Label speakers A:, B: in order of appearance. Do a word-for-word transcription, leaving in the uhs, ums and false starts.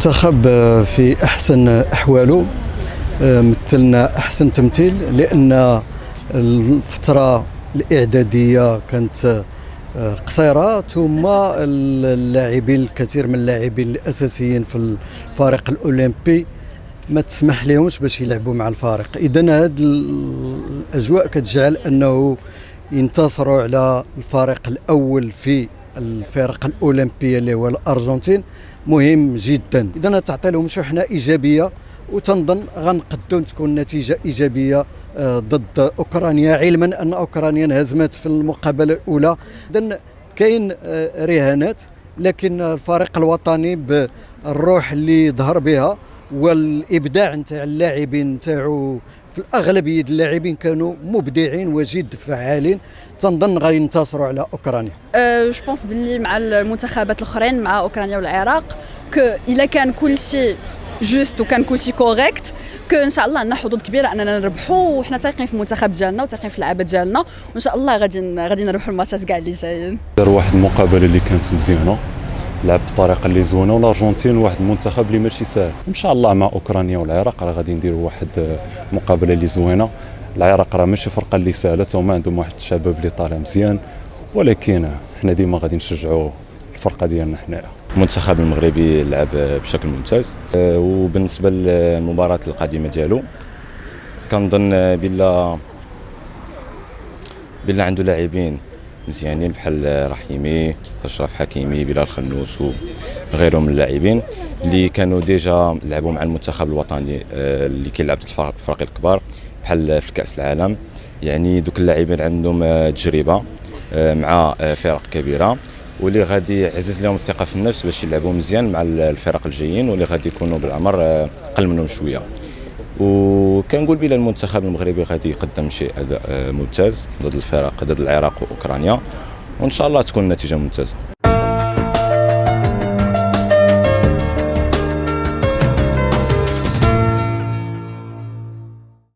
A: المنتخب في أحسن أحواله، مثلنا أحسن تمثيل، لأن الفترة الإعدادية كانت قصيرة، ثم اللاعبين الكثير من اللاعبين الأساسيين في الفريق الأولمبي ما تسمح لهمش باش يلعبوا مع الفريق. إذا هذه الأجواء كتجعل أنه ينتصروا على الفريق الأول في الفرق الأولمبية اللي هو الأرجنتين مهم جدا. إذا تعطي لهم شحنة إيجابية، وتنظن غنقدو تكون نتيجة إيجابية ضد أوكرانيا، علما أن أوكرانيا انهزمت في المقابلة الأولى. إذن كاين رهانات، لكن الفريق الوطني بالروح اللي ظهر بها والإبداع نتاع اللاعبين نتاعو، في الأغلبية اللاعبين كانوا مبدعين وجد فعالين، تنظن غادي ينتصروا على أوكرانيا.
B: أه جو بونس باللي مع المنتخبات الأخرين مع أوكرانيا والعراق كو إلا كان كل شيء جوست وكان كل شيء كوريكت، كو ان شاء الله عندنا حظوظ كبيره اننا نربحوا، وحنا تايقين في المنتخب ديالنا وتايقين في اللعابه ديالنا، وان شاء الله غادي غادي نروحوا الماتشات كاع اللي جايين.
C: دار واحد المقابله اللي كانت مزيانه، لعب بطريقه اللي زوينه، والارجنتين واحد المنتخب اللي ماشي ساهل. ان شاء الله مع اوكرانيا والعراق راه غادي نديروا واحد المقابله اللي زوينه. العراق راه ماشي فرقه اللي سهله، هما عندهم واحد الشباب اللي طالع مزيان، ولكن حنا ديما غادي نشجعوا الفرقه ديالنا حنايا.
D: المنتخب المغربي لعب بشكل ممتاز، وبالنسبه للمباراه القادمه ديالو كنظن بلا بلا عنده لاعبين مزيانين بحال رحيمي، اشرف حكيمي، بلال خنوس وغيرهم من اللاعبين اللي كانوا ديجا لعبوا مع المنتخب الوطني اللي كيلعب ضد الفرق الكبار بحال في كاس العالم. يعني دوك اللاعبين عندهم تجربه مع فرق كبيره، واللي غادي يعزز لهم الثقه في النفس باش يلعبوا مزيان مع الفرق الجايين، واللي غادي يكونوا بالعمر اقل منهم شويه. وكنقول بلا المنتخب المغربي غادي يقدم شيء اداء ممتاز ضد الفرق ضد العراق واوكرانيا، وان شاء الله تكون النتيجه ممتازه.